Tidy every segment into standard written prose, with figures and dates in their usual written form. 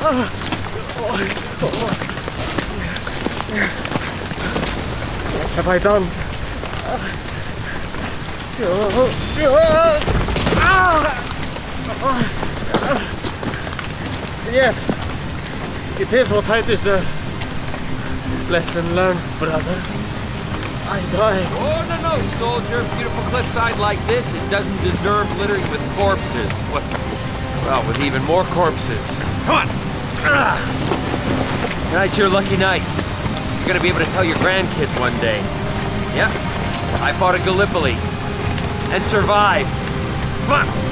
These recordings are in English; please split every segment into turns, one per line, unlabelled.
What have I done? Yes, it is what I deserve. Lesson learned, brother. I die.
Oh, no, soldier. Beautiful cliffside like this, it doesn't deserve littering with corpses. Well, with even more corpses. Come on! Tonight's your lucky night. You're gonna be able to tell your grandkids one day. Yep, I fought at Gallipoli. And survived. Come on!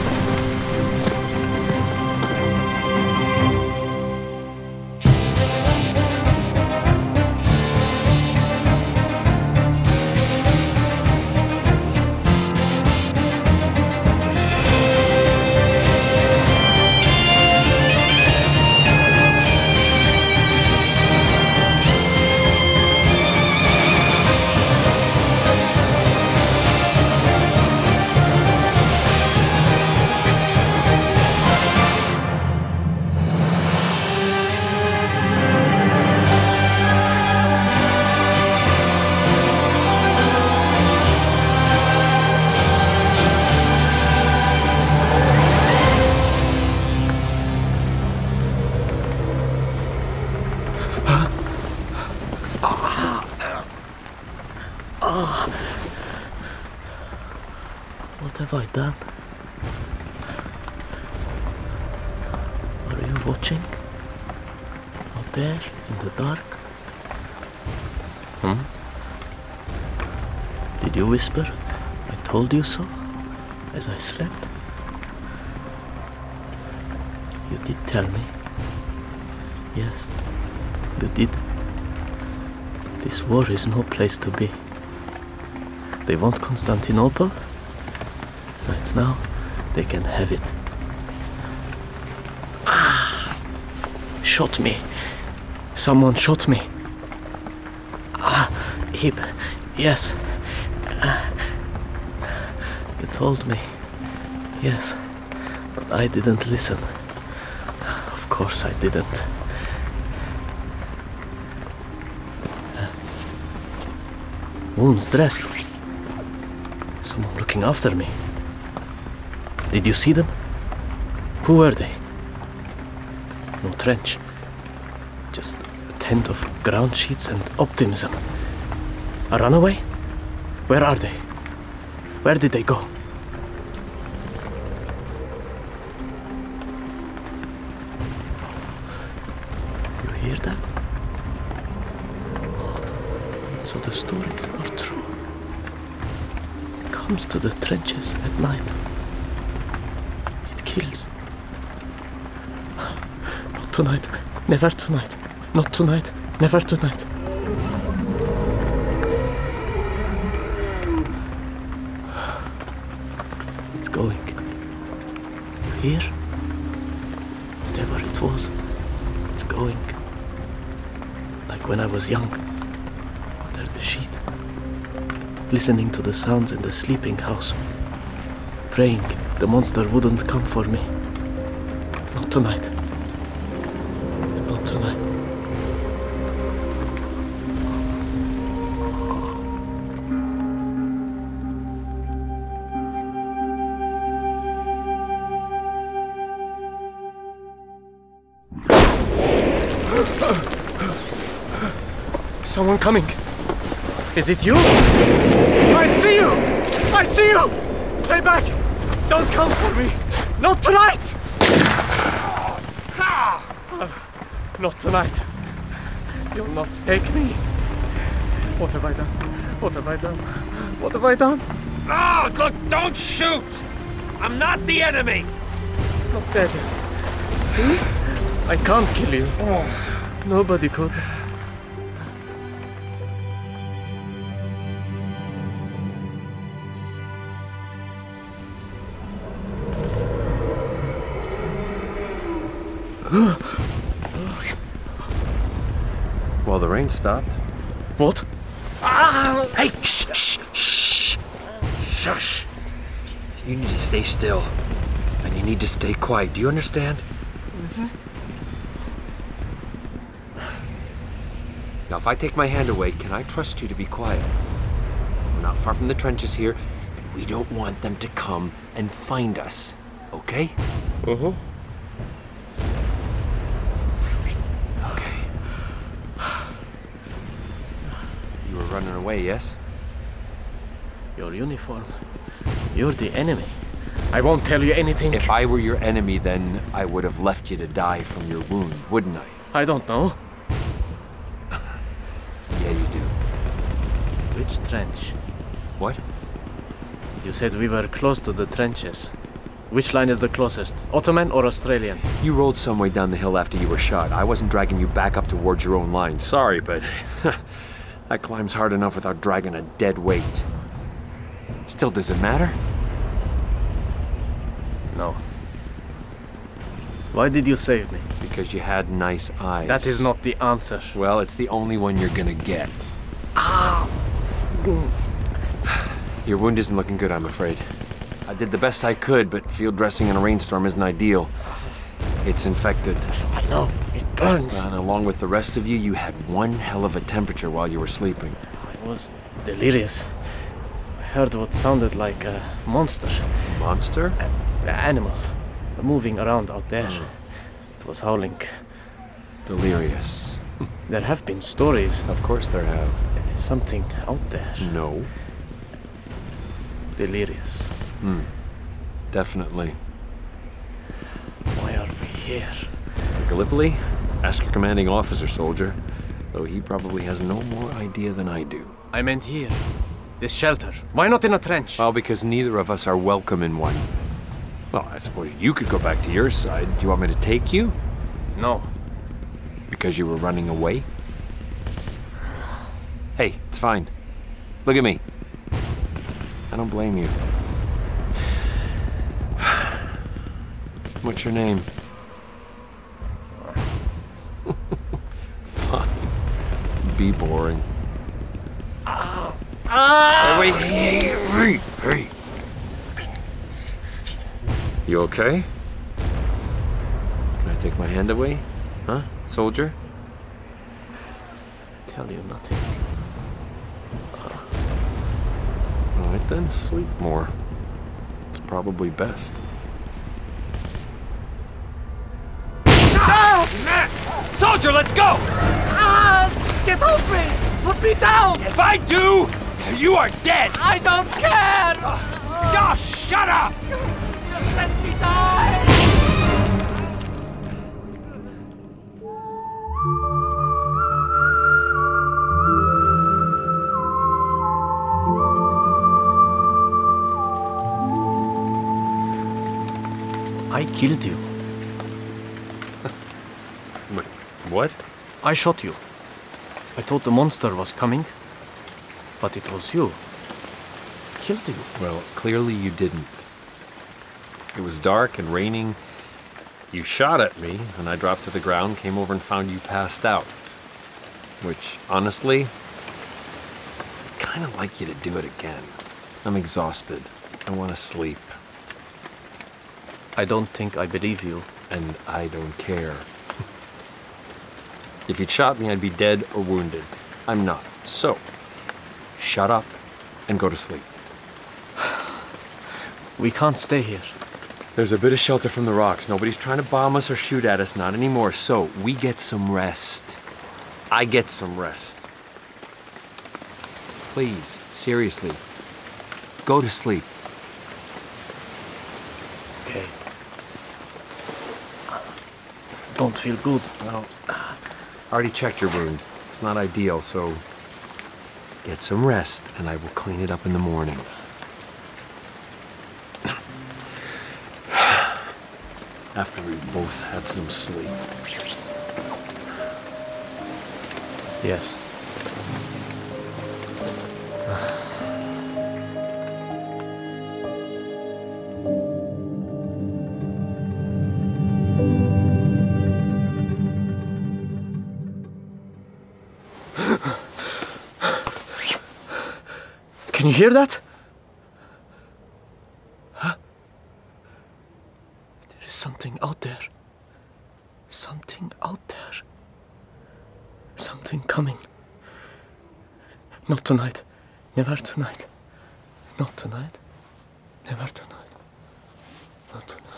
What have I done? Are you watching? Out there in the dark? Did you whisper, "I told you so," as I slept? You did tell me. Yes, you did. This war is no place to be. They want Constantinople? Right now, they can have it. Shot me. Someone shot me. Hib. Yes. You told me. Yes. But I didn't listen. Of course I didn't. Wounds dressed. Someone looking after me. Did you see them? Who were they? No trench. Just a tent of ground sheets and optimism. A runaway? Where are they? Where did they go? You hear that? So the stories are true. It comes to the trenches at night. It kills. Not tonight. Never tonight. Not tonight. Never tonight. It's going. You hear? Whatever it was, it's going. Like when I was young. Under the sheet. Listening to the sounds in the sleeping house. Praying the monster wouldn't come for me. Not tonight. Not tonight. Someone coming. Is it you? I see you! I see you! Stay back! Don't come for me! Not tonight! Not tonight. You'll not take me. What have I done? What have I done? What have I done?
Oh, look, don't shoot! I'm not the enemy!
Not dead. See? I can't kill you. Nobody could.
Well, the rain stopped.
What?
Hey, shh. Shush. You need to stay still. And you need to stay quiet. Do you understand? Now, if I take my hand away, can I trust you to be quiet? We're not far from the trenches here, and we don't want them to come and find us. Okay?
Uh-huh.
Okay. You were running away, yes?
Your uniform. You're the enemy. I won't tell you anything.
If I were your enemy, then I would have left you to die from your wound, wouldn't I?
I don't know.
Yeah, you do.
Which trench?
What?
You said we were close to the trenches. Which line is the closest? Ottoman or Australian?
You rolled some way down the hill after you were shot. I wasn't dragging you back up towards your own line. Sorry, but that climb's hard enough without dragging a dead weight. Still, does it matter?
No. Why did you save me?
Because you had nice eyes.
That is not the answer.
Well, it's the only one you're gonna get. Your wound isn't looking good, I'm afraid. I did the best I could, but field dressing in a rainstorm isn't ideal. It's infected.
I know. It burns.
And along with the rest of you, you had one hell of a temperature while you were sleeping.
I was delirious. I heard what sounded like a monster.
Monster?
An animal. Moving around out there. It was howling.
Delirious.
There have been stories.
Of course there have.
Something out there.
No.
Delirious.
Definitely.
Why are we here?
Gallipoli? Ask your commanding officer, soldier. Though he probably has no more idea than I do.
I meant here. This shelter. Why not in a trench?
Well, because neither of us are welcome in one. Well, I suppose you could go back to your side. Do you want me to take you?
No.
Because you were running away? Hey, it's fine. Look at me. I don't blame you. What's your name? Fine. Be boring. Wait, hey. You okay? Can I take my hand away? Huh, soldier?
I tell you nothing.
All right then, sleep more. It's probably best. Soldier, let's go!
Get off me! Put me down!
If I do, you are dead!
I don't care!
Josh, shut up!
Just let me die! I killed you.
Wait, what?
I shot you. I thought the monster was coming, but it was you. Killed you.
Well, clearly you didn't. It was dark and raining. You shot at me, and I dropped to the ground, came over and found you passed out. Which, honestly, I'd kind of like you to do it again. I'm exhausted. I want to sleep.
I don't think I believe you.
And I don't care. If you'd shot me, I'd be dead or wounded. I'm not. So, shut up and go to sleep.
We can't stay here.
There's a bit of shelter from the rocks. Nobody's trying to bomb us or shoot at us, not anymore. So, we get some rest. I get some rest. Please, seriously, go to sleep.
Okay. Don't feel good.
Well, I already checked your wound. It's not ideal, so get some rest, and I will clean it up in the morning. After we both had some sleep.
Yes. Can you hear that? Huh? There is something out there. Something out there. Something coming. Not tonight. Never tonight. Not tonight. Never tonight. Not tonight.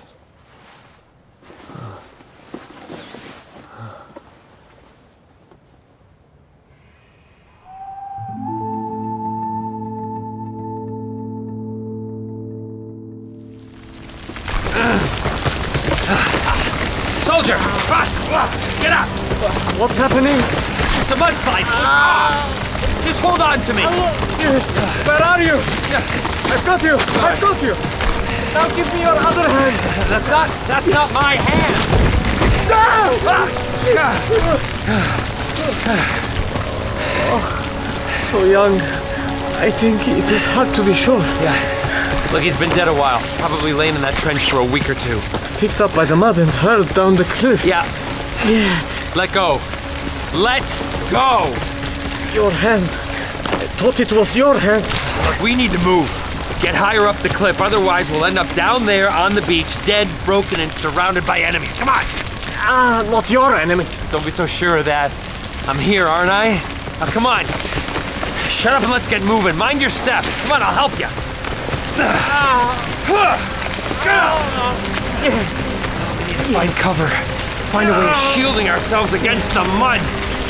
Soldier! Come on! Get up!
What's happening?
It's a mudslide! Just hold on to me!
Where are you? I've got you! I've got you! Now give me your other hand!
That's not my hand!
So young. I think it is hard to be sure.
Yeah. Look, he's been dead a while. Probably laying in that trench for a week or two.
Picked up by the mud and hurled down the cliff.
Yeah. Let go. Let go!
Your hand. I thought it was your hand.
Look, we need to move. Get higher up the cliff, otherwise we'll end up down there on the beach, dead, broken, and surrounded by enemies. Come on!
Not your enemies.
Don't be so sure of that. I'm here, aren't I? Now, come on. Shut up and let's get moving. Mind your step. Come on, I'll help you. We need to find cover. Find a way of shielding ourselves against the mud.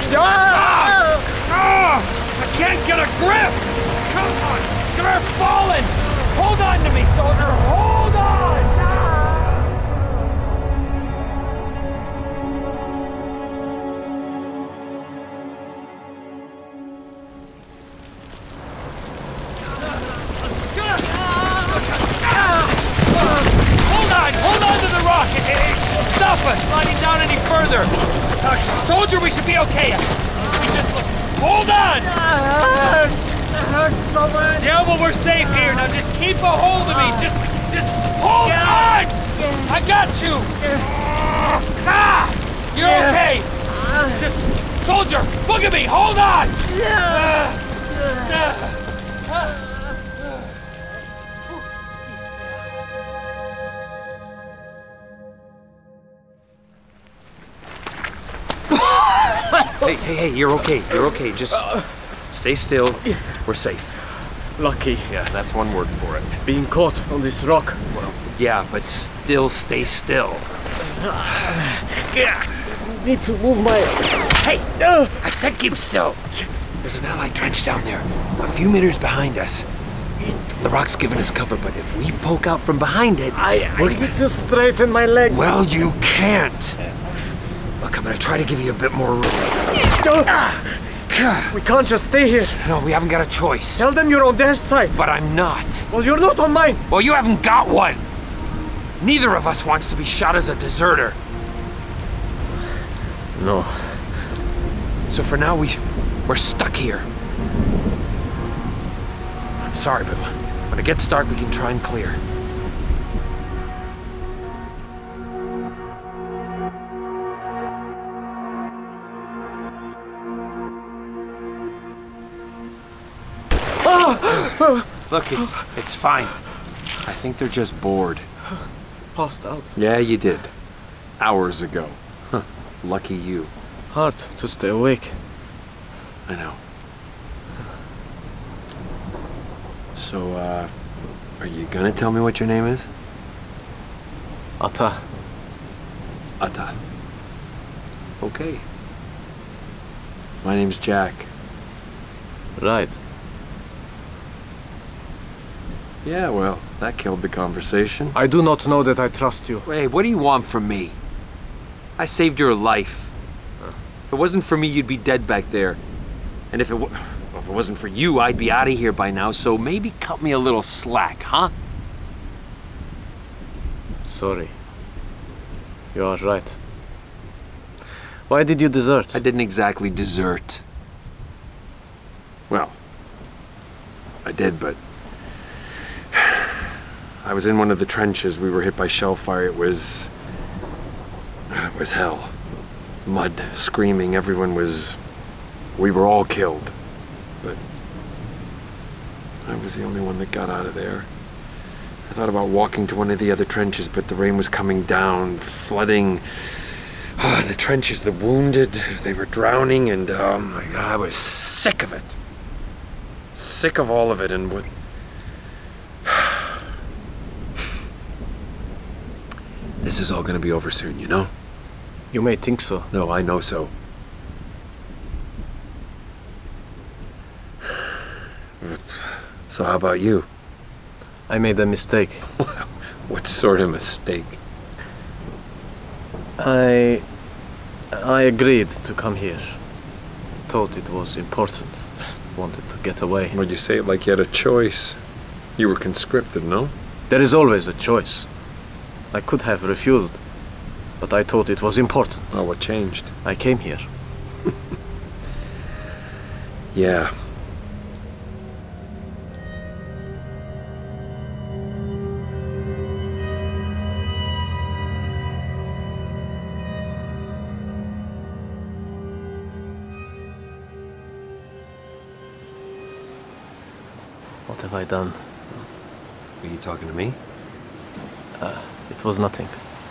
I can't get a grip. Come on. You're falling. Hold on to me, soldier. Hold on. Hold on to the rock. It should stop us sliding down any further. Soldier, we should be okay. We just look. Hold on.
It hurts so much.
Yeah, well, we're safe here. Now just keep a hold of me. Just hold on. I got you. You're okay. Just, soldier, look at me. Hold on. Hey, you're okay. You're okay. Just stay still. We're safe.
Lucky.
Yeah, that's one word for it.
Being caught on this rock.
Well, yeah, but still stay still.
Need to move my...
Hey! I said keep still! There's an Allied trench down there, a few meters behind us. The rock's giving us cover, but if we poke out from behind it...
I need to straighten my leg.
Well, you can't! Look, I'm gonna try to give you a bit more room.
We can't just stay here.
No, we haven't got a choice.
Tell them you're on their side.
But I'm not.
Well, you're not on mine.
Well, you haven't got one! Neither of us wants to be shot as a deserter.
No.
So for now, we're stuck here. I'm sorry, but when it gets dark, we can try and clear. Look, it's fine. I think they're just bored.
Passed out.
Yeah, you did. Hours ago. Huh. Lucky you.
Hard to stay awake.
I know. So, are you gonna tell me what your name is?
Ata.
Ata. Okay. My name's Jack.
Right.
Yeah, well, that killed the conversation.
I do not know that I trust you.
Hey, what do you want from me? I saved your life. If it wasn't for me, you'd be dead back there. And if it wasn't for you, I'd be out of here by now, so maybe cut me a little slack, huh?
Sorry. You are right. Why did you desert?
I didn't exactly desert. Well, I did, but... I was in one of the trenches. We were hit by shell fire. It was hell. Mud, screaming, we were all killed. But I was the only one that got out of there. I thought about walking to one of the other trenches, but the rain was coming down, flooding the trenches, the wounded, they were drowning, and oh my God, I was sick of it. Sick of all of it and what... This is all gonna be over soon, you know?
You may think so.
No, I know so. So how about you?
I made a mistake.
What sort of mistake?
I agreed to come here. Thought it was important. Wanted to get away.
Well, you say it like you had a choice. You were conscripted, no?
There is always a choice. I could have refused, but I thought it was important.
Well, what changed?
I came here.
Yeah.
What have I done?
Are you talking to me?
It was nothing.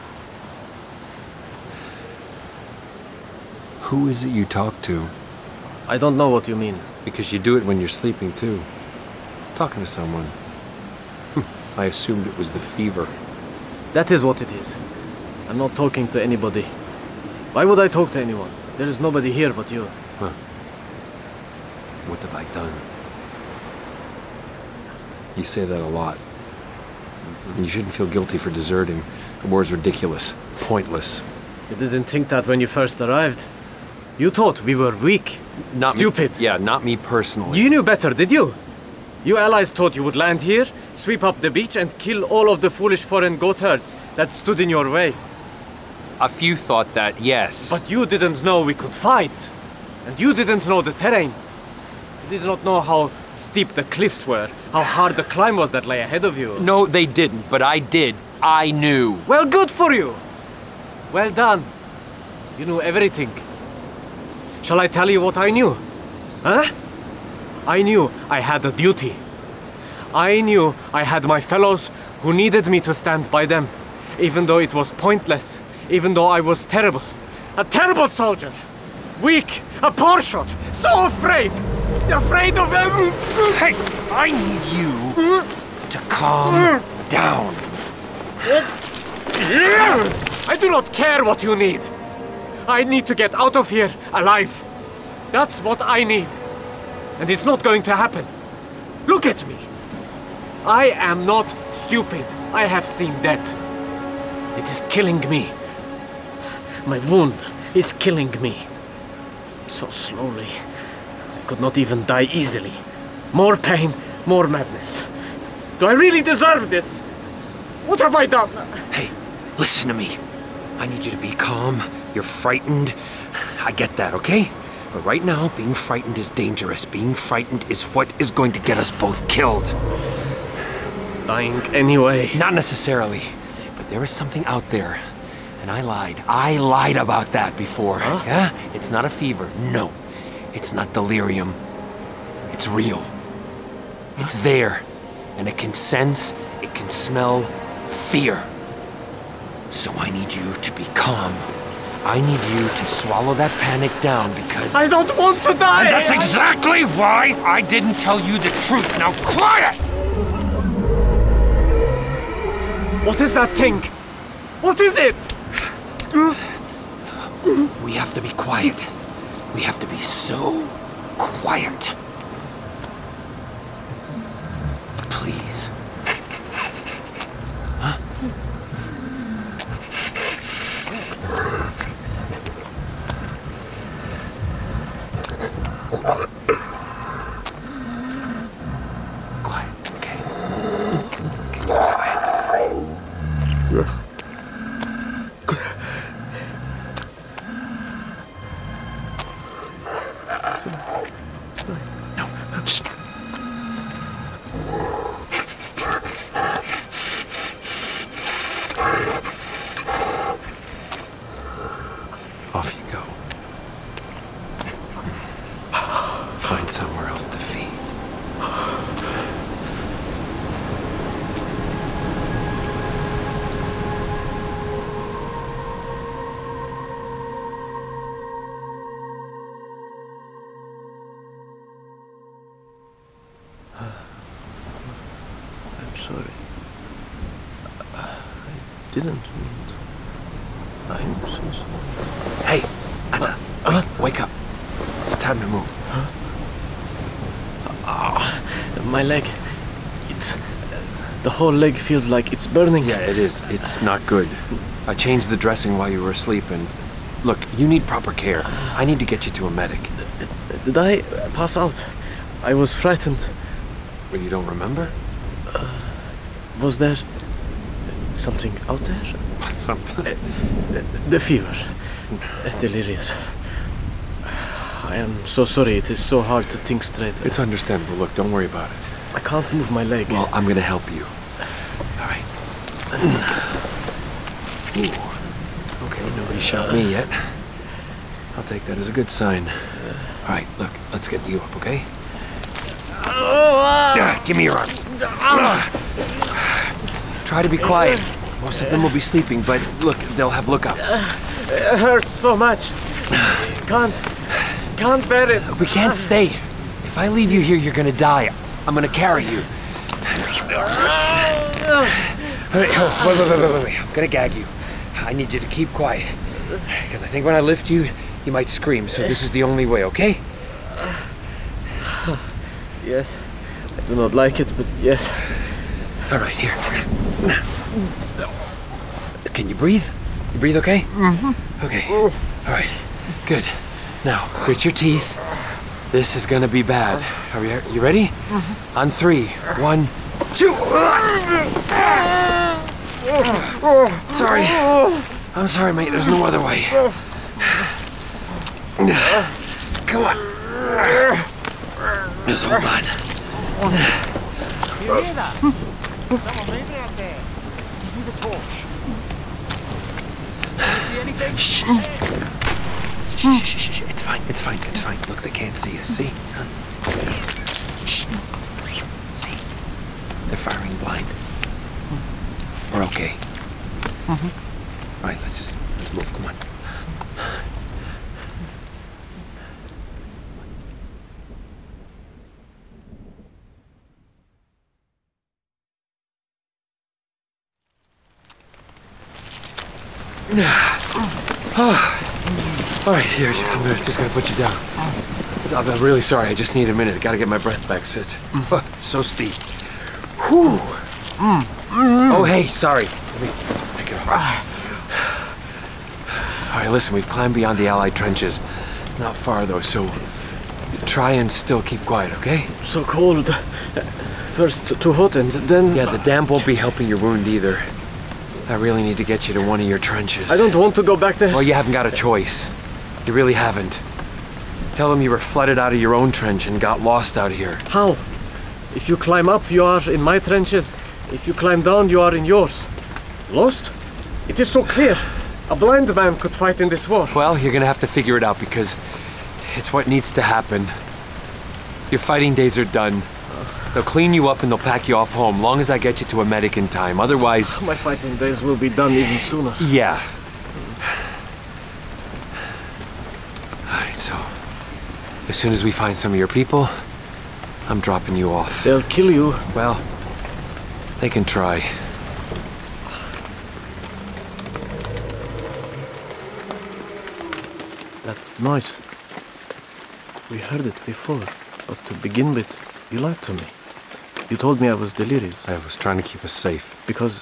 Who is it you talk to?
I don't know what you mean.
Because you do it when you're sleeping, too. Talking to someone. I assumed it was the fever.
That is what it is. I'm not talking to anybody. Why would I talk to anyone? There is nobody here but you.
Huh. What have I done? You say that a lot. And you shouldn't feel guilty for deserting. The war's ridiculous. Pointless.
You didn't think that when you first arrived. You thought we were weak.
Not
stupid.
Me, yeah, not me personally.
You knew better, did you? You allies thought you would land here, sweep up the beach and kill all of the foolish foreign goat herds that stood in your way.
A few thought that, yes.
But you didn't know we could fight. And you didn't know the terrain. You did not know how steep the cliffs were, how hard the climb was that lay ahead of you.
No, they didn't, but I did. I knew.
Well, good for you. Well done. You knew everything. Shall I tell you what I knew? Huh? I knew I had a duty. I knew I had my fellows who needed me to stand by them, even though it was pointless, even though I was terrible. A terrible soldier. Weak, a poor shot, so afraid. Afraid of them.
Hey, I need you to calm down.
I do not care what you need. I need to get out of here alive. That's what I need. And it's not going to happen. Look at me. I am not stupid. I have seen death. It is killing me. My wound is killing me. So slowly. I could not even die easily. More pain, more madness. Do I really deserve this? What have I done?
Hey, listen to me. I need you to be calm. You're frightened. I get that, okay? But right now, being frightened is dangerous. Being frightened is what is going to get us both killed.
Dying anyway.
Not necessarily. But there is something out there. And I lied. I lied about that before.
Huh?
Yeah? It's not a fever. No. It's not delirium. It's real. It's there. And it can sense, it can smell fear. So I need you to be calm. I need you to swallow that panic down because...
I don't want to die!
And that's exactly why I didn't tell you the truth. Now quiet!
What is that thing? What is it?
We have to be quiet. We have to be so quiet. Please. Quiet, okay? Okay, quiet.
Yes.
No, shh. Off you go. Find somewhere else to feed.
sorry. I didn't mean to. I'm so sorry.
Hey, Atta, wake up. It's time to move.
My leg. It's... the whole leg feels like it's burning.
Yeah, it is. It's not good. I changed the dressing while you were asleep, and look, you need proper care. I need to get you to a medic.
Did I pass out? I was frightened.
Well, you don't remember?
Was there something out there?
Something.
The fever. Delirious. I am so sorry. It is so hard to think straight.
It's understandable. Look, don't worry about it.
I can't move my leg.
Well, I'm gonna help you. All right. Ooh. Okay, nobody shot me yet. I'll take that as a good sign. All right, look, let's get you up, okay? Give me your arms. Try to be quiet. Most of them will be sleeping, but look, they'll have lookouts.
It hurts so much. Can't bear it.
We can't stay. If I leave you here, you're gonna die. I'm gonna carry you. Wait. I'm gonna gag you. I need you to keep quiet. Because I think when I lift you, you might scream, so this is the only way, okay?
Yes. I do not like it, but yes.
All right, here. Can you breathe? You breathe okay? Mm-hmm. Okay. All right. Good. Now, grit your teeth. This is gonna be bad. Are you ready? Mm-hmm. On 3. 1, 2. Sorry. I'm sorry, mate. There's no other way. Come on. Just hold on.
You hear that? Someone maybe out there. Give me the torch. See anything?
Shh. It's fine. Look, they can't see us. See? Shh. See? They're firing blind. We're okay. Mm-hmm. All right, let's move. Come on. All right, here, I'm just gonna put you down. I'm really sorry, I just need a minute. I gotta get my breath back, so it's so steep. Whew. Oh, hey, sorry. Let me take it off. All right, listen, we've climbed beyond the Allied trenches. Not far, though, so try and still keep quiet, okay?
So cold. First too hot and then...
Yeah, the damp won't be helping your wound either. I really need to get you to one of your trenches.
I don't want to go back there.
Well, you haven't got a choice. You really haven't. Tell them you were flooded out of your own trench and got lost out here.
How? If you climb up, you are in my trenches. If you climb down, you are in yours. Lost? It is so clear. A blind man could fight in this war.
Well, you're gonna have to figure it out because it's what needs to happen. Your fighting days are done. They'll clean you up and they'll pack you off home, long as I get you to a medic in time. Otherwise...
My fighting days will be done even sooner.
Yeah. Alright, so... as soon as we find some of your people, I'm dropping you off.
They'll kill you.
Well, they can try.
That noise. We heard it before, but to begin with, you lied to me. You told me I was delirious.
I was trying to keep us safe.
Because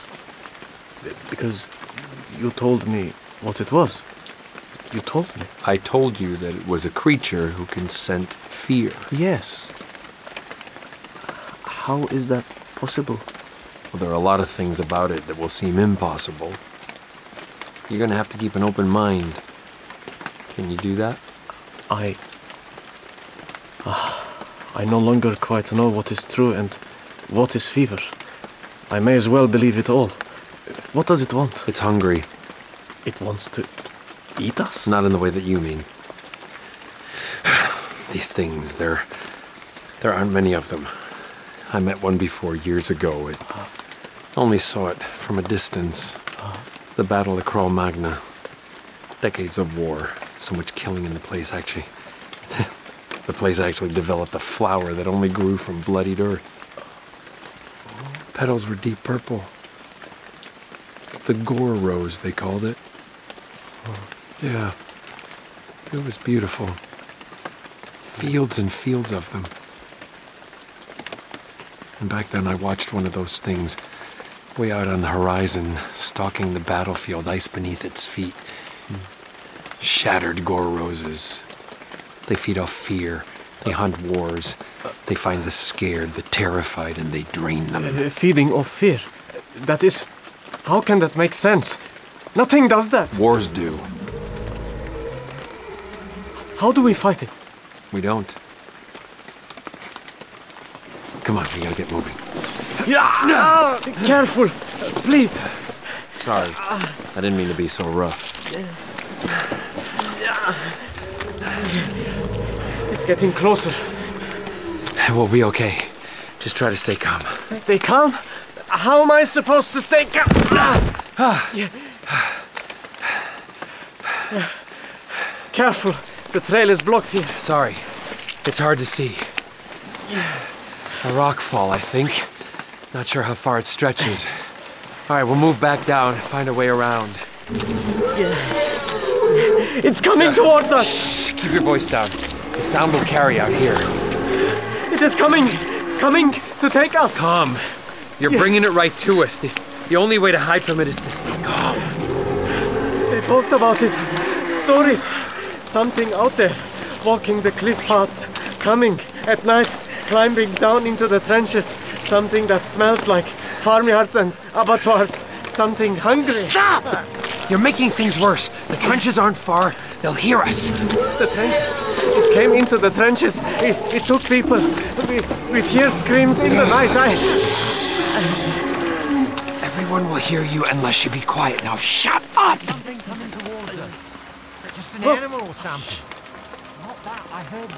you told me what it was. You told me.
I told you that it was a creature who can scent fear.
Yes. How is that possible?
Well, there are a lot of things about it that will seem impossible. You're gonna have to keep an open mind. Can you do that?
I no longer quite know what is true and what is fever. I may as well believe it all. What does it want?
It's hungry.
It wants to eat us?
Not in the way that you mean. These things, there aren't many of them. I met one before years ago. It only saw it from a distance. The Battle of Cro-Magnon. Decades of war. So much killing in the place, actually. The place actually developed a flower that only grew from bloodied earth.
petals were deep purple. The gore rose, they called it. Yeah. It was beautiful. Fields and fields of them. And back then I watched one of those things way out on the horizon, stalking the battlefield, ice beneath its feet. Shattered gore roses. They feed off fear. They hunt wars. They find the scared, the terrified, and they drain them.
Feeding off fear. That is... How can that make sense? Nothing does that.
Wars do.
How do we fight it?
We don't. Come on, we gotta get moving.
Yeah! Careful, please.
Sorry. I didn't mean to be so rough.
It's getting closer.
We'll be okay. Just try to stay calm.
Stay calm? How am I supposed to stay calm? Careful, the trail is blocked here.
Sorry. It's hard to see. A rock fall, I think. Not sure how far it stretches. All right, we'll move back down, find a way around.
It's coming towards us!
Shh, keep your voice down. The sound will carry out here.
It is coming to take us.
Calm. You're bringing it right to us. The only way to hide from it is to stay calm.
They talked about it. Stories. Something out there. Walking the cliff paths. Coming at night. Climbing down into the trenches. Something that smelled like farmyards and abattoirs. Something hungry.
Stop! You're making things worse. The trenches aren't far. They'll hear us.
The trenches. It came into the trenches. It took people. We'd hear screams in the night.
Everyone will hear you unless you be quiet. Now shut up!
Something coming towards us. Just an animal or something. Not that. I heard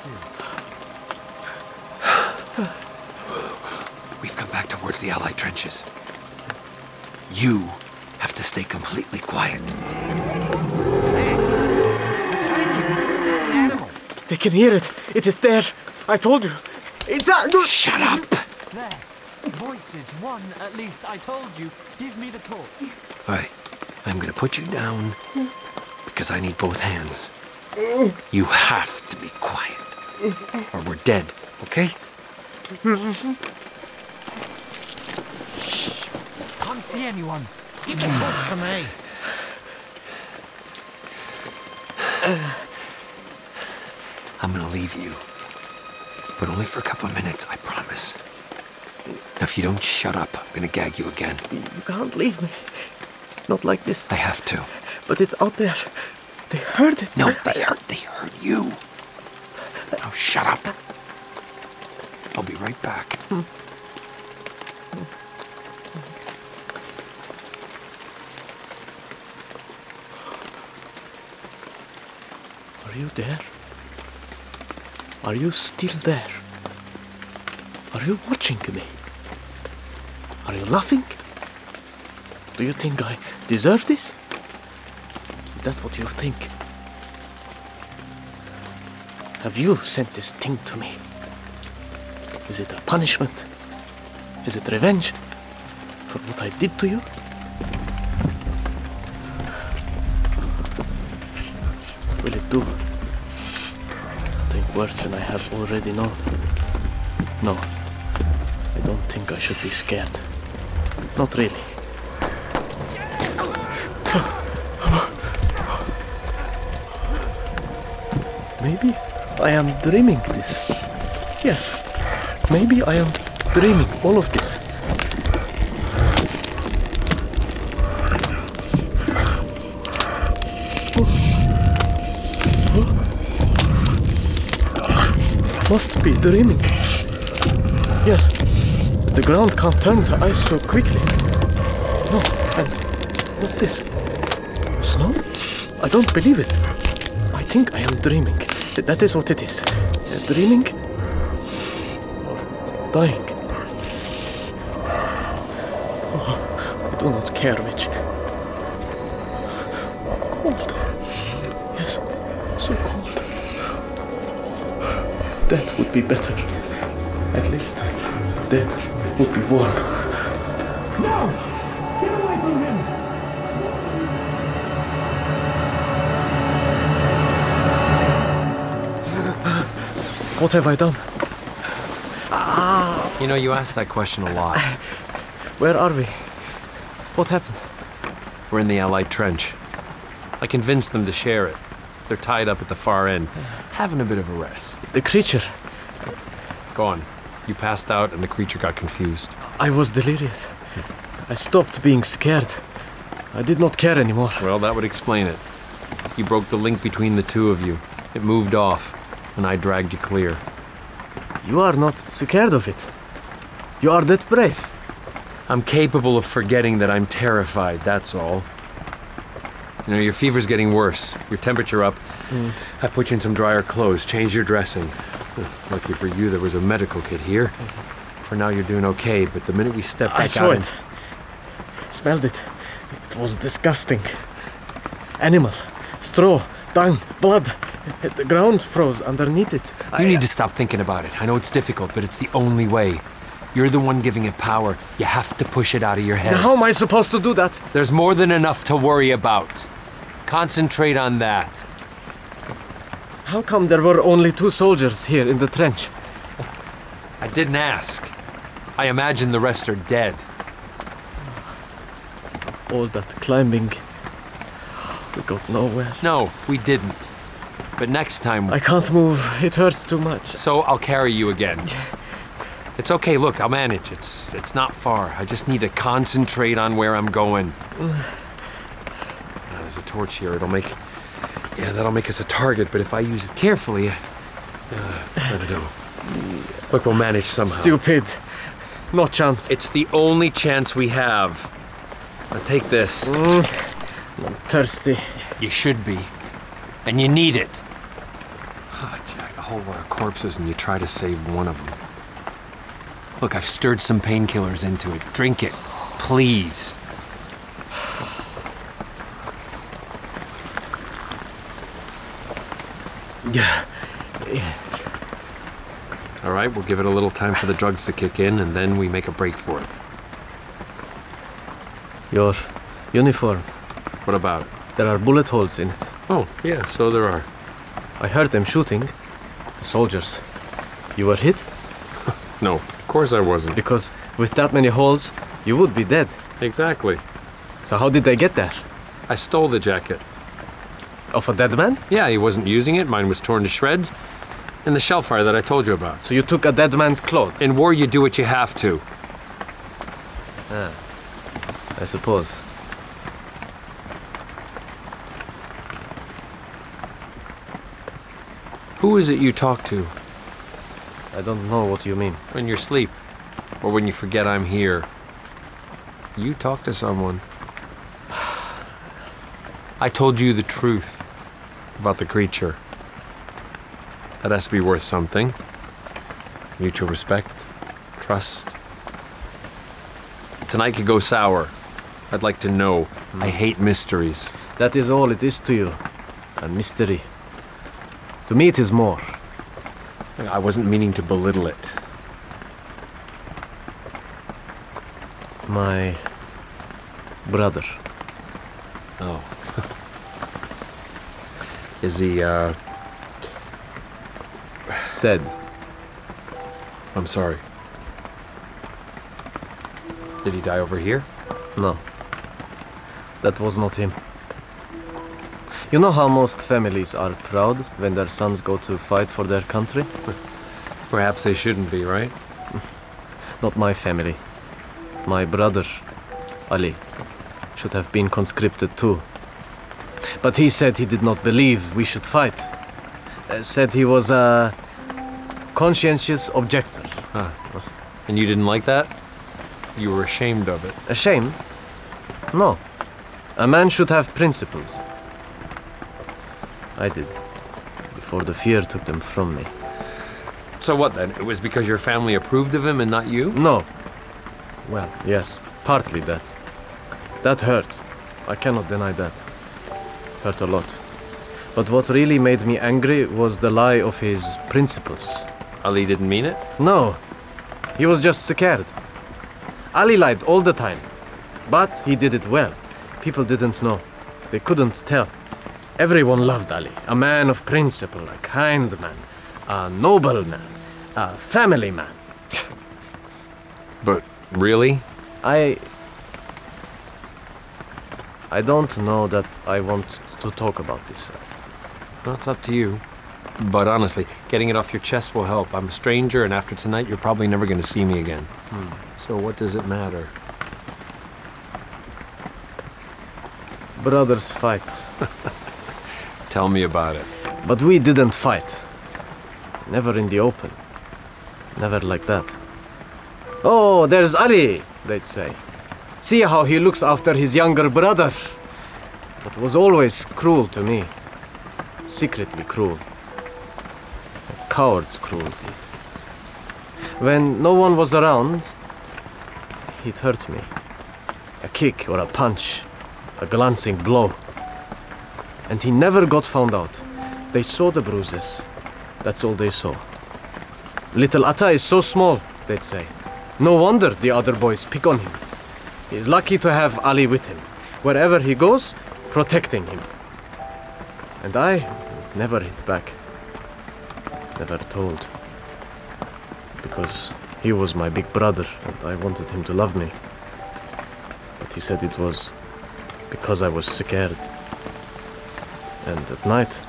voices.
We've come back towards the Allied trenches. You have to stay completely quiet.
It's an animal.
They can hear it. It is there. I told you. It's
Shut up!
There. Voices. One at least. I told you. Give me the torch.
All right, I'm gonna put you down because I need both hands. You have to be quiet, or we're dead, okay?
Can't see anyone. Give the torch to me.
I'm gonna leave you, but only for a couple of minutes, I promise. Now, if you don't shut up, I'm gonna gag you again.
You can't leave me. Not like this.
I have to.
But it's out there. They heard it.
No, they heard you. Now shut up. I'll be right back.
Are you there? Are you still there? Are you watching me? Are you laughing? Do you think I deserve this? Is that what you think? Have you sent this thing to me? Is it a punishment? Is it revenge for what I did to you? What will it do? Think worse than I have already known. No, I don't think I should be scared. Not really. Maybe I am dreaming this. Yes, maybe I am dreaming all of this. Must be dreaming. Yes, the ground can't turn to ice so quickly. No, and what's this? Snow? I don't believe it. I think I am dreaming. That is what it is. Dreaming or dying. Oh, I do not care which. Cold. Yes, so cold. Death would be better. At least death would be warm.
What have I done?
You know, you ask that question a lot.
Where are we? What happened?
We're in the Allied trench. I convinced them to share it. They're tied up at the far end, having a bit of a rest.
The creature.
Go on. You passed out and the creature got confused.
I was delirious. I stopped being scared. I did not care anymore.
Well, that would explain it. You broke the link between the two of you. It moved off, and I dragged you clear.
You are not scared of it. You are that brave.
I'm capable of forgetting that I'm terrified, that's all. You know, your fever's getting worse. Your temperature up. I've put you in some drier clothes, changed your dressing. Lucky for you, there was a medical kit here. For now, you're doing okay, but the minute we step back
I saw
out...
it. Smelled it. It was disgusting. Animal, straw, dung, blood. The ground froze underneath it.
You need to stop thinking about it. I know it's difficult, but it's the only way. You're the one giving it power. You have to push it out of your head.
How am I supposed to do that?
There's more than enough to worry about. Concentrate on that.
How come there were only 2 soldiers here in the trench?
I didn't ask. I imagine the rest are dead.
All that climbing. We got nowhere.
No, we didn't. But next time...
I can't move. It hurts too much.
So I'll carry you again. It's okay, look, I'll manage. It's not far. I just need to concentrate on where I'm going. There's a torch here. It'll make... Yeah, that'll make us a target, but if I use it carefully... I don't know. Look, we'll manage somehow.
Stupid. No chance.
It's the only chance we have. Now take this.
I'm thirsty.
You should be. And you need it. Jack, a whole lot of corpses and you try to save one of them. Look, I've stirred some painkillers into it. Drink it, please. All right, we'll give it a little time for the drugs to kick in, and then we make a break for it.
Your uniform.
What about it?
There are bullet holes in it.
Oh, yeah, so there are.
I heard them shooting. The soldiers. You were hit?
No, of course I wasn't.
Because with that many holes, you would be dead.
Exactly.
So how did they get there?
I stole the jacket.
Of a dead man?
Yeah, he wasn't using it. Mine was torn to shreds. In the shell fire that I told you about.
So you took a dead man's clothes?
In war, you do what you have to.
I suppose.
Who is it you talk to?
I don't know what you mean.
When you're asleep. Or when you forget I'm here. You talk to someone. I told you the truth about the creature. That has to be worth something. Mutual respect, trust. Tonight could go sour. I'd like to know. I hate mysteries.
That is all it is to you. A mystery. To me it is more.
I wasn't meaning to belittle it.
My brother.
Oh. Is he,
Dead.
I'm sorry. Did he die over here?
No. That was not him. You know how most families are proud when their sons go to fight for their country?
Perhaps they shouldn't be, right?
Not my family. My brother, Ali, should have been conscripted too. But he said he did not believe we should fight. Said he was a conscientious objector.
Huh. And you didn't like that? You were ashamed of it.
Ashamed? No. A man should have principles. I did. Before the fear took them from me.
So what then? It was because your family approved of him and not you?
No. Well, yes, partly that. That hurt. I cannot deny that. Hurt a lot. But what really made me angry was the lie of his principles.
Ali didn't mean it?
No. He was just scared. Ali lied all the time. But he did it well. People didn't know. They couldn't tell. Everyone loved Ali. A man of principle, a kind man, a noble man, a family man.
But really?
I don't know that I want to talk about this.
Well, it's up to you. But honestly, getting it off your chest will help. I'm a stranger, and after tonight, you're probably never going to see me again. So what does it matter?
Brothers fight.
Tell me about it.
But we didn't fight. Never in the open. Never like that. Oh, there's Ali, they'd say. See how he looks after his younger brother. But was always cruel to me. Secretly cruel. A coward's cruelty. When no one was around, he'd hurt me. A kick or a punch. A glancing blow. And he never got found out. They saw the bruises. That's all they saw. Little Atta is so small, they'd say. No wonder the other boys pick on him. He's lucky to have Ali with him. Wherever he goes, protecting him. And I never hit back. Never told. Because he was my big brother and I wanted him to love me. But he said it was because I was scared. And at night,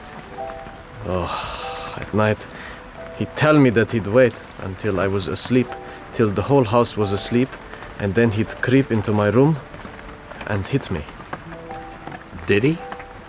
he'd tell me that he'd wait until I was asleep, till the whole house was asleep, and then he'd creep into my room and hit me.
Did he?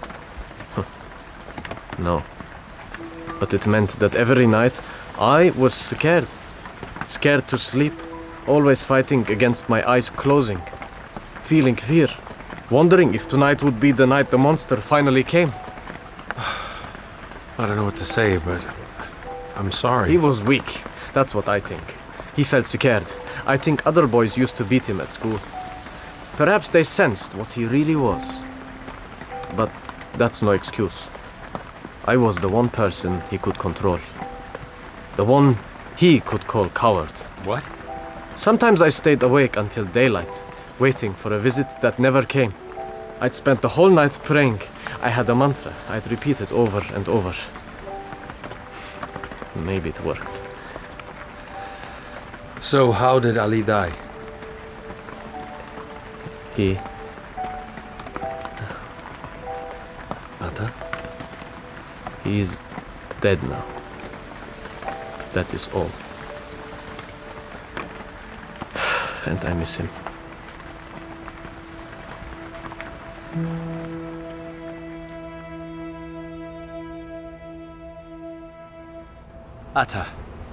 No. But it meant that every night I was scared. Scared to sleep, always fighting against my eyes closing, feeling fear, wondering if tonight would be the night the monster finally came.
I don't know what to say, but I'm sorry.
He was weak, that's what I think. He felt scared. I think other boys used to beat him at school. Perhaps they sensed what he really was. But that's no excuse. I was the one person he could control. The one he could call coward.
What?
Sometimes I stayed awake until daylight, waiting for a visit that never came. I'd spent the whole night praying. I had a mantra. I'd repeat it over and over. Maybe it worked.
So how did Ali die?
He...
Atta?
He's dead now. That is all. And I miss him.
Atta.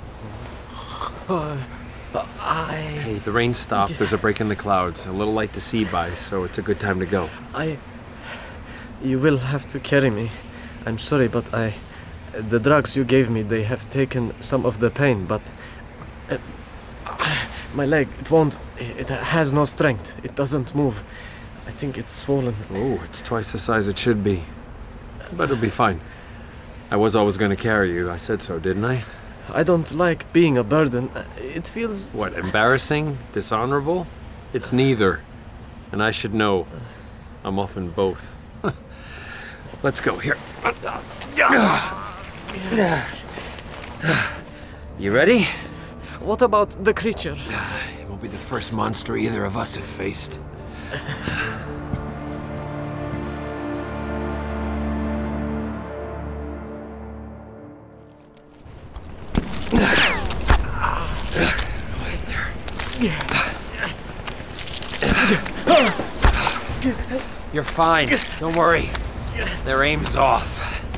Hey, the rain stopped. There's a break in the clouds. A little light to see by, so it's a good time to go.
You will have to carry me. I'm sorry, but the drugs you gave me, they have taken some of the pain, but... my leg, it has no strength. It doesn't move. I think it's swollen.
Oh, it's twice the size it should be. But it'll be fine. I was always going to carry you. I said so, didn't I?
I don't like being a burden. It feels...
What, embarrassing? Dishonorable? It's neither. And I should know. I'm often both. Let's go. Here. You ready?
What about the creature?
It won't be the first monster either of us have faced. You're fine. Don't worry. Their aim's off.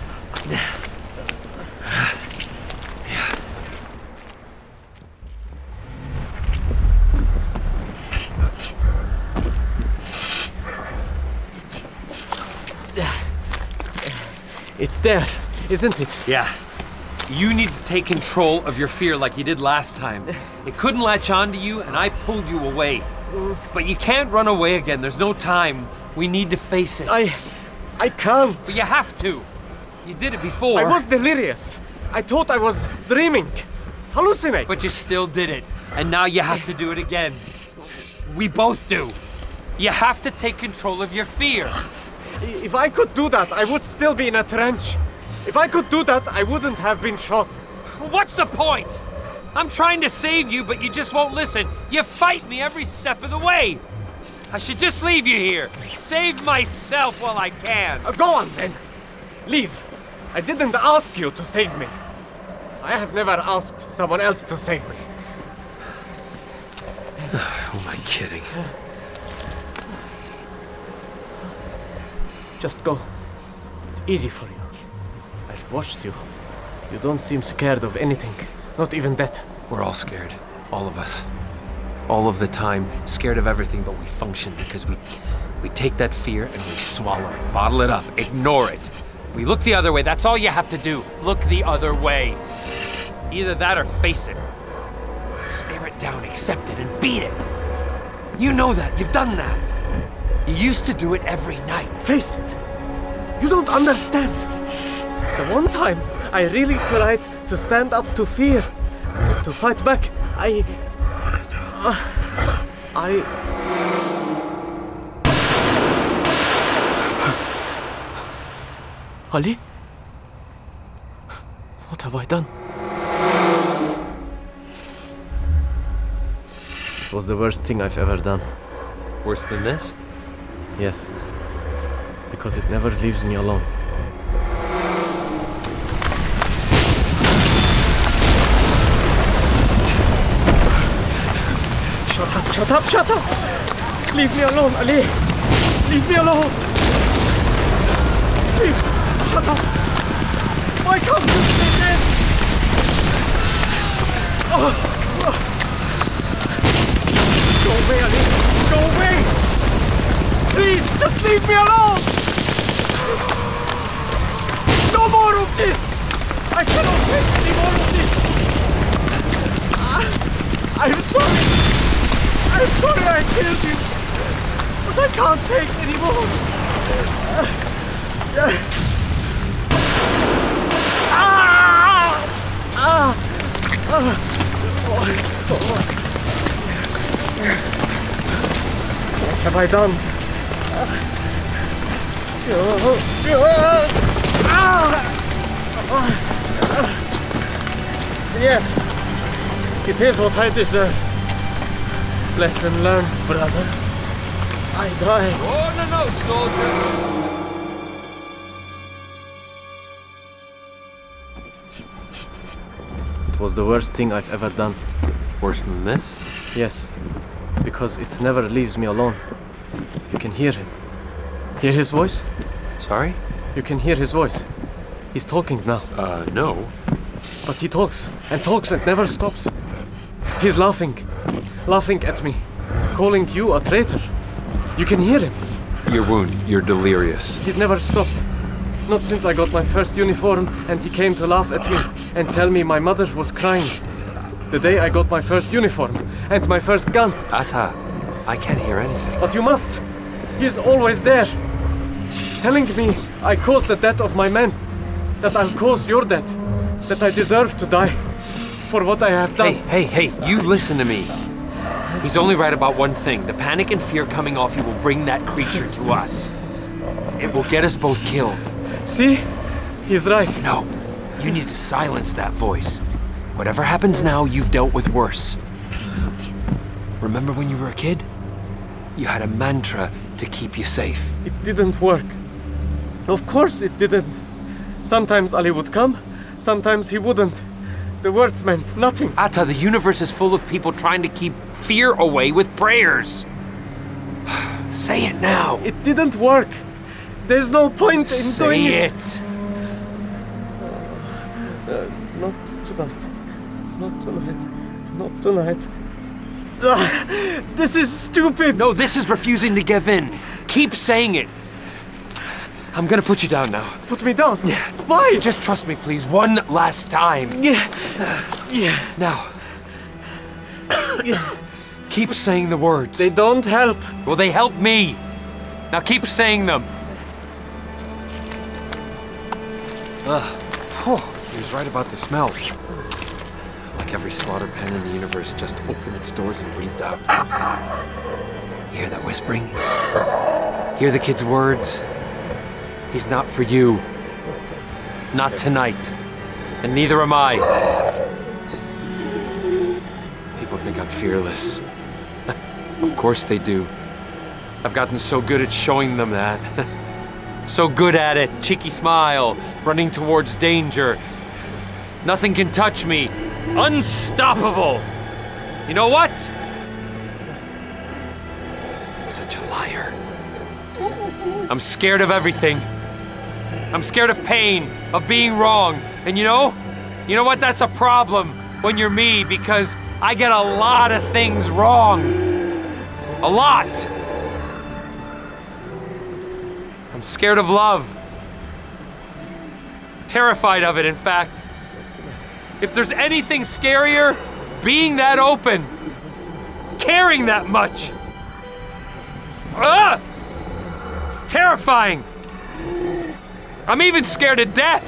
It's there, isn't it?
Yeah. You need to take control of your fear like you did last time. It couldn't latch onto you, and I pulled you away. But you can't run away again. There's no time. We need to face it.
I can't.
But you have to. You did it before.
I was delirious. I thought I was dreaming. Hallucinating.
But you still did it. And now you have to do it again. We both do. You have to take control of your fear.
If I could do that, I would still be in a trench. If I could do that, I wouldn't have been shot.
What's the point? I'm trying to save you, but you just won't listen. You fight me every step of the way. I should just leave you here. Save myself while I can.
Go on, then. Leave. I didn't ask you to save me. I have never asked someone else to save me.
Who am I kidding?
Just go. It's easy for you. I've watched you. You don't seem scared of anything. Not even death.
We're all scared. All of us. All of the time. Scared of everything, but we function because we take that fear and we swallow it.
Bottle it up. Ignore it. We look the other way. That's all you have to do. Look the other way. Either that or face it. Stare it down, accept it, and beat it. You know that. You've done that. You used to do it every night.
Face it. You don't understand. The one time I really tried to stand up to fear, to fight back, Ali? What have I done? It was the worst thing I've ever done.
Worse than this?
Yes. Because it never leaves me alone. Shut up, shut up, shut up! Leave me alone, Ali! Leave me alone! Please, shut up! Why can't you stay dead? Go away, Ali! Go away! Please, just leave me alone! No more of this! I cannot take any more of this! I'm sorry! I'm sorry I killed you! But I can't take any more! What have I done? Yes, it is what I deserve. Lesson learned, brother. I die.
Oh, no, soldier.
It was the worst thing I've ever done.
Worse than this?
Yes, because it never leaves me alone. You can hear him. Hear his voice?
Sorry?
You can hear his voice. He's talking now.
No.
But he talks and never stops. He's laughing at me, calling you a traitor. You can hear him.
Your wound, you're delirious.
He's never stopped. Not since I got my first uniform and he came to laugh at me and tell me my mother was crying. The day I got my first uniform and my first gun.
Atta, I can't hear anything.
But you must. He's always there. Telling me I caused the death of my men. That I'll cause your death. That I deserve to die. For what I have done.
Hey, you listen to me. He's only right about one thing. The panic and fear coming off you will bring that creature to us. It will get us both killed.
See? He's right.
No, you need to silence that voice. Whatever happens now, you've dealt with worse. Remember when you were a kid? You had a mantra to keep you safe.
It didn't work. Of course it didn't. Sometimes Ali would come, sometimes he wouldn't. The words meant nothing.
Atta, the universe is full of people trying to keep fear away with prayers. Say it now.
It didn't work. There's no point in doing it.
Say it.
Not tonight. Not tonight. Not tonight. This is stupid.
No, this is refusing to give in. Keep saying it. I'm gonna put you down now.
Put me down? Why?
Just trust me, please. One last time.
Yeah.
Now. Keep saying the words.
They don't help.
Well, they help me. Now keep saying them.
He was right about the smell. Like every slaughter pen in the universe just opened its doors and breathed out. Hear that whispering? Hear the kid's words? He's not for you. Not tonight. And neither am I. People think I'm fearless. Of course they do. I've gotten so good at showing them that. So good at it. Cheeky smile, running towards danger. Nothing can touch me. Unstoppable. You know what? Such a liar. I'm scared of everything. I'm scared of pain, of being wrong. And you know what? That's a problem when you're me, because I get a lot of things wrong. A lot. I'm scared of love. Terrified of it, in fact. If there's anything scarier, being that open, caring that much. Ah! Terrifying. I'm even scared of death.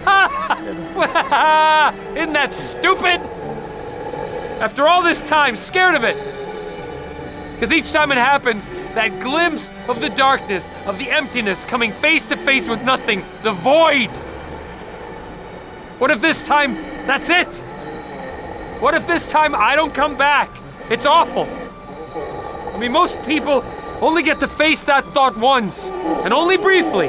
Isn't that stupid? After all this time, scared of it. Because each time it happens, that glimpse of the darkness, of the emptiness, coming face to face with nothing, the void. What if this time, that's it? What if this time I don't come back? It's awful. I mean, most people only get to face that thought once, and only briefly.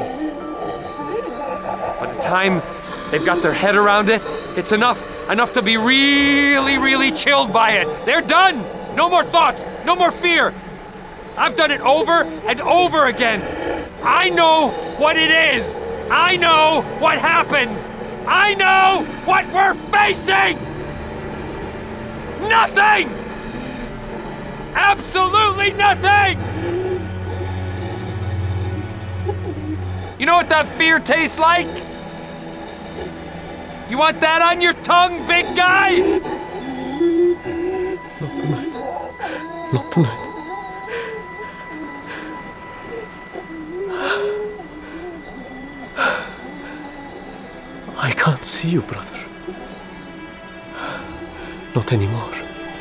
By the time they've got their head around it, it's enough to be really, really chilled by it. They're done. No more thoughts, no more fear. I've done it over and over again. I know what it is. I know what happens. I know what we're facing. Nothing. Absolutely nothing. You know what that fear tastes like? You want that on your tongue, big guy?
Not tonight. I can't see you, brother. Not anymore.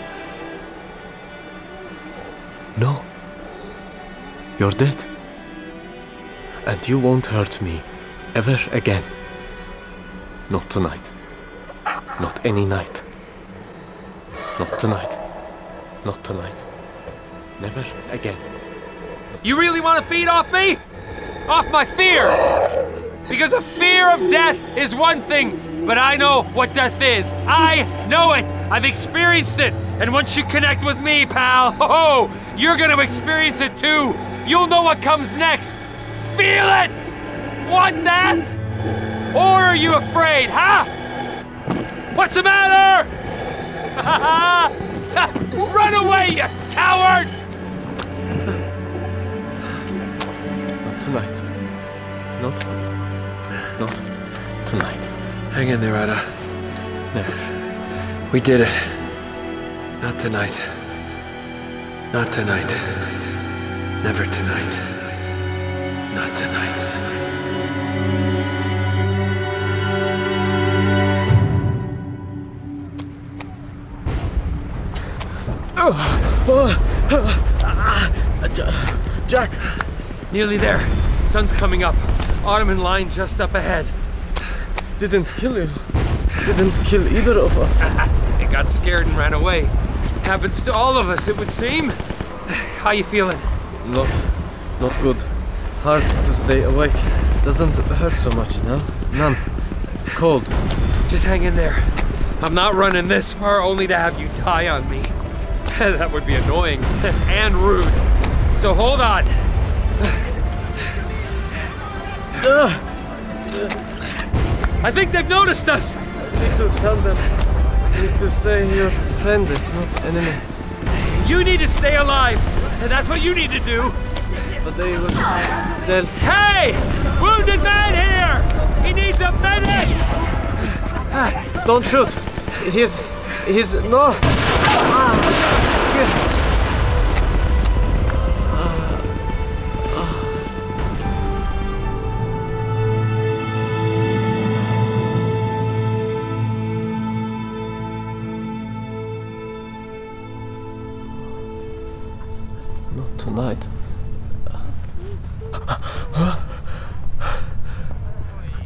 No. You're dead. And you won't hurt me ever again. Not tonight. Not any night. Not tonight. Not tonight. Never again.
You really want to feed off me? Off my fear? Because a fear of death is one thing, but I know what death is. I know it. I've experienced it. And once you connect with me, pal, you're gonna experience it too. You'll know what comes next. Feel it! Want that? Or are you afraid, huh? What's the matter? Run away, you coward!
Not tonight. Not tonight.
Hang in there, Ada.
Never.
We did it. Not tonight. Not tonight. Never tonight. Not tonight.
Jack!
Nearly there. Sun's coming up. Ottoman line just up ahead.
Didn't kill you. Didn't kill either of us.
It got scared and ran away. Happens to all of us, it would seem. How you feeling?
Not good. Hard to stay awake. Doesn't hurt so much now. None. Cold.
Just hang in there. I'm not running this far only to have you die on me. That would be annoying and rude. So hold on. I think they've noticed us.
Need to tell them. Need to say you're friendly, not enemy.
You need to stay alive. And that's what you need to do.
But they'll...
Hey! Wounded man here! He needs a medic!
Don't shoot. He's no. Not tonight.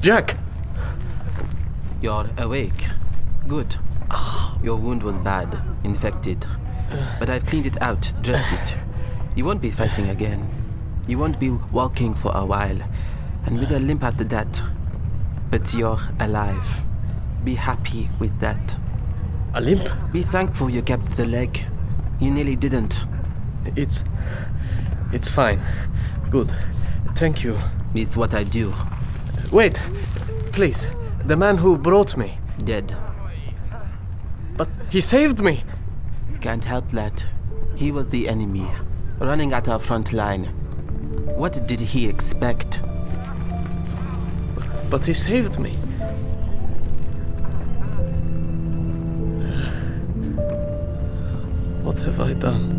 Jack!
You're awake. Good. Your wound was bad, infected. But I've cleaned it out, dressed it. You won't be fighting again. You won't be walking for a while, and with a limp after that. But you're alive. Be happy with that.
A limp?
Be thankful you kept the leg. You nearly didn't.
It's fine. Good. Thank you.
It's what I do.
Wait, please. The man who brought me.
Dead.
But he saved me.
Can't help that. He was the enemy, running at our front line. What did he expect?
But he saved me. What have I done?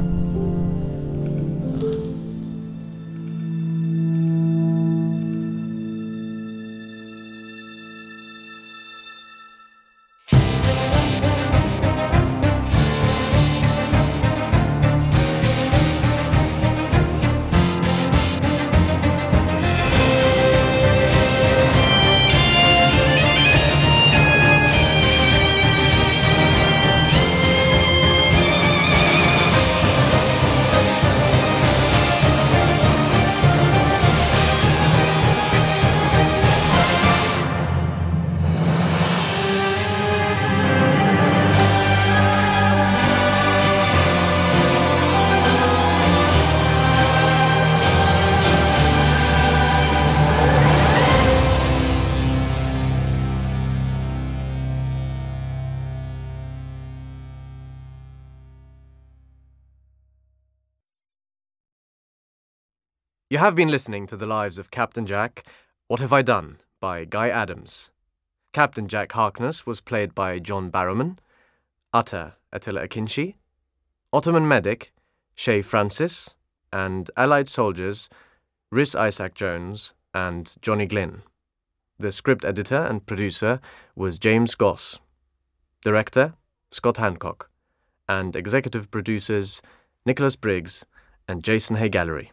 You have been listening to The Lives of Captain Jack, What Have I Done? By Guy Adams. Captain Jack Harkness was played by John Barrowman, Atta Attila Akinci, Ottoman medic Shay Francis, and Allied soldiers Rhys Isaac Jones and Johnny Glynn. The script editor and producer was James Goss. Director, Scott Hancock. And executive producers Nicholas Briggs and Jason Hay Gallery.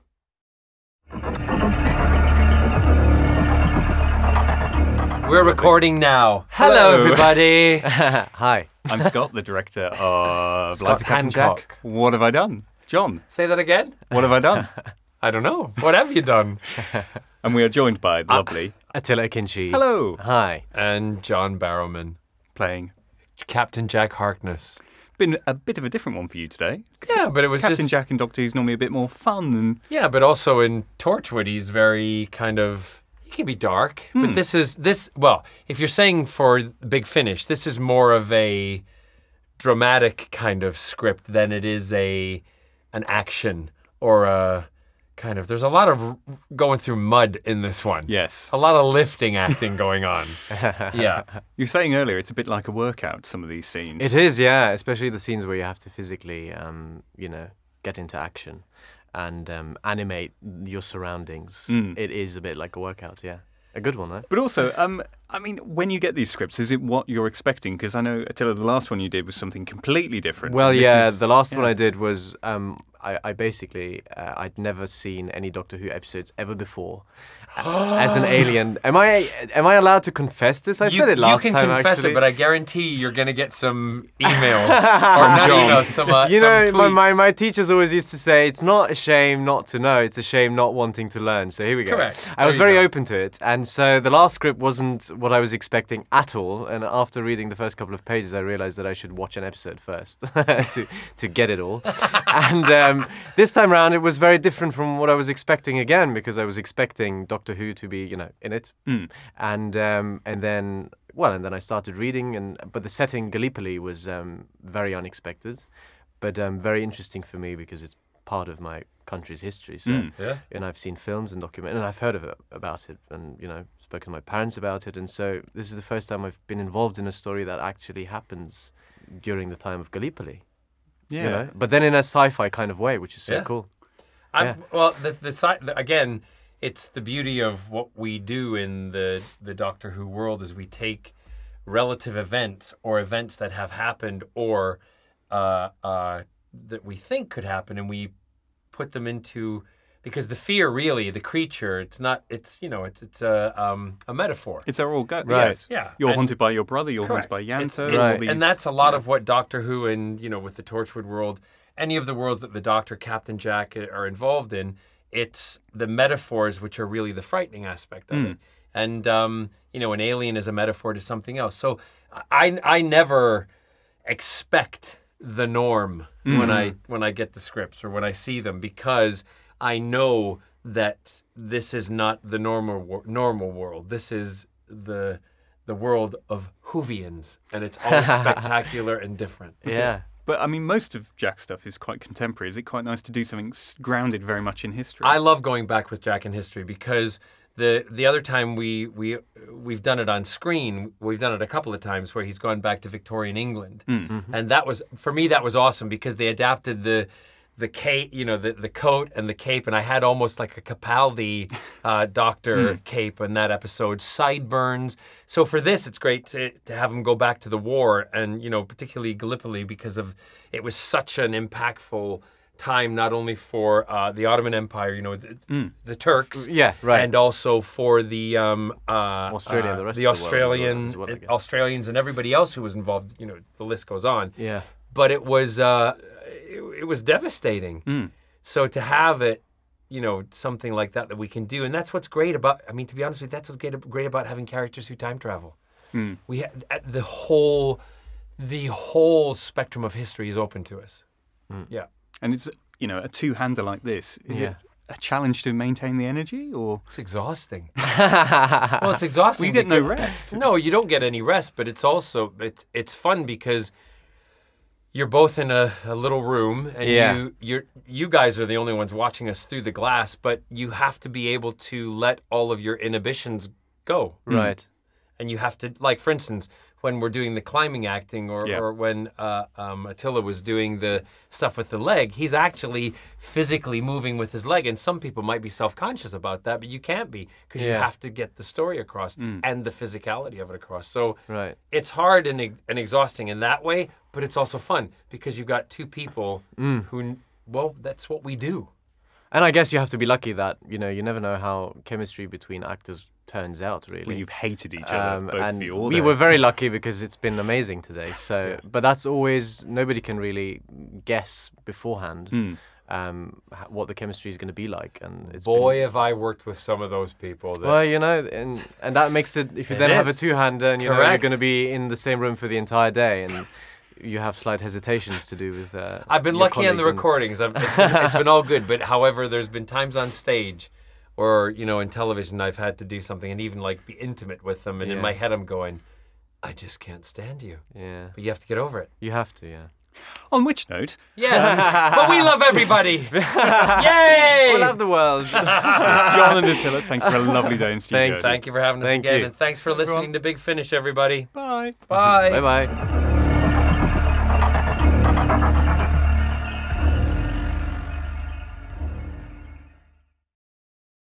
We're recording now.
Hello, everybody.
Hi.
I'm Scott, the director of
Scott
Lives of Captain
Hancock.
Jack. What have I done? John,
Say that again?
what have I done?
I don't know. What have you done?
And we are joined by the lovely,
Attila Akinci.
hello,
Hi.
And John Barrowman.
playing.
Captain Jack Harkness.
Been a bit of a different one for you today.
Yeah, but it was
Captain
just...
Jack in Doctor Who's normally a bit more fun and
Yeah, but also in Torchwood, he's very kind of... He can be dark, but well, if you're saying for Big Finish, this is more of a dramatic kind of script than it is an action or a kind of... There's a lot of going through mud in this one.
yes.
A lot of lifting acting going on. Yeah.
You were saying earlier it's a bit like a workout, some of these scenes.
It is, yeah, especially the scenes where you have to physically, get into action and animate your surroundings. It is a bit like a workout, yeah. A good one, though.
But also, I mean, when you get these scripts, is it what you're expecting? Because I know, Attila, the last one you did was something completely different.
Well,
This
yeah,
is-
the last one I did was I basically I'd never seen any Doctor Who episodes ever before as an alien. Am I allowed to confess this? I said it last time.
You can confess
actually.
it, but I guarantee you're going to get some emails. Or not emails, some
You know,
some tweets.
my teachers always used to say, it's not a shame not to know, it's a shame not wanting to learn. So here we go.
Correct.
I was
There you
very
go.
open to it. And so the last script wasn't what I was expecting at all. And after reading the first couple of pages, I realized that I should watch an episode first to get it all. And this time around, it was very different from what I was expecting again, because I was expecting Doctor Who to be, in it. And then I started reading, but the setting Gallipoli was very unexpected, but very interesting for me because it's part of my country's history. So,
Yeah.
and I've seen films and documentaries, and I've heard about it, and spoken to my parents about it, and so this is the first time I've been involved in a story that actually happens during the time of Gallipoli.
Yeah.
But then in a sci-fi kind of way, which is so
Yeah.
cool.
Well, again, it's the beauty of what we do in the Doctor Who world is we take relative events or events that have happened or that we think could happen, and we put them into because the fear, really, the creature, it's not. It's it's a metaphor.
It's our all go.
Right.
Yes.
Yeah,
You're
and-
haunted by your brother. You're
Correct.
haunted by Yanta.
It's-
all these-
And that's a lot of what Doctor Who and with the Torchwood world, any of the worlds that the Doctor, Captain Jack are involved in, it's the metaphors which are really the frightening aspect of it. And an alien is a metaphor to something else. So I never expect the norm when I get the scripts or when I see them, because I know that this is not the normal world. This is the world of Whovians, and it's all spectacular and different.
Yeah.
But I mean, most of Jack's stuff is quite contemporary. Is it quite nice to do something grounded very much in history?
I love going back with Jack in history, because the other time we've done it on screen, we've done it a couple of times where he's gone back to Victorian England, and that was, for me, that was awesome, because they adapted the cape, the coat and the cape, and I had almost like a Capaldi doctor cape in that episode, sideburns. So for this, it's great to have him go back to the war, and particularly Gallipoli, because it was such an impactful time, not only for the Ottoman Empire, the Turks,
Yeah, right.
and also for the
Australia and the rest
the
of the world
Australian
as well, I guess.
Australians and everybody else who was involved. The list goes on.
Yeah.
But it was devastating. So to have it, something like that we can do, and that's what's great about. I mean, to be honest with you, that's what's great about having characters who time travel. We have the whole spectrum of history is open to us. Yeah.
And it's a two-hander like this. Is
Yeah.
it a challenge to maintain the energy, or
It's exhausting. Well, it's exhausting.
well, you get no
because-
rest?
No, you don't get any rest, but it's also it's fun because you're both in a little room, and
Yeah.
you guys are the only ones watching us through the glass, but you have to be able to let all of your inhibitions go.
Right.
And you have to, like, for instance, when we're doing the climbing acting, or when Attila was doing the stuff with the leg, he's actually physically moving with his leg. And some people might be self-conscious about that, but you can't be, because you
Yeah.
have to get the story across and the physicality of it across. So
Right.
it's hard and exhausting in that way, but it's also fun because you've got two people who, well, that's what we do.
And I guess you have to be lucky that, you never know how chemistry between actors turns out, really.
Well, you've hated each other, both
and
of you, all
we
day.
were very lucky because it's been amazing today. So, but that's always, nobody can really guess beforehand what the chemistry is going to be like. And it's
Boy,
been,
have I worked with some of those people. That,
well, and that makes it, if you
It
then have a
is.
two-hander and, you're
Correct.
going to be in the same room for the entire day, and you have slight hesitations to do with
I've been
your
lucky on the
colleague and-
recordings. It's been all good. But however, there's been times on stage or, in television, I've had to do something and even like be intimate with them. And in
Yeah.
my head, I'm going, I just can't stand you.
Yeah,
But you have to get over it.
you have to, yeah.
On which note,
Yes. But we love everybody. Yay!
We'll have the world.
John and Attila, thank you for a lovely day in studio.
Thank you for having us
Thank
again.
you.
And thanks for listening to Big Finish, everybody.
Bye.
Bye.
Bye-bye.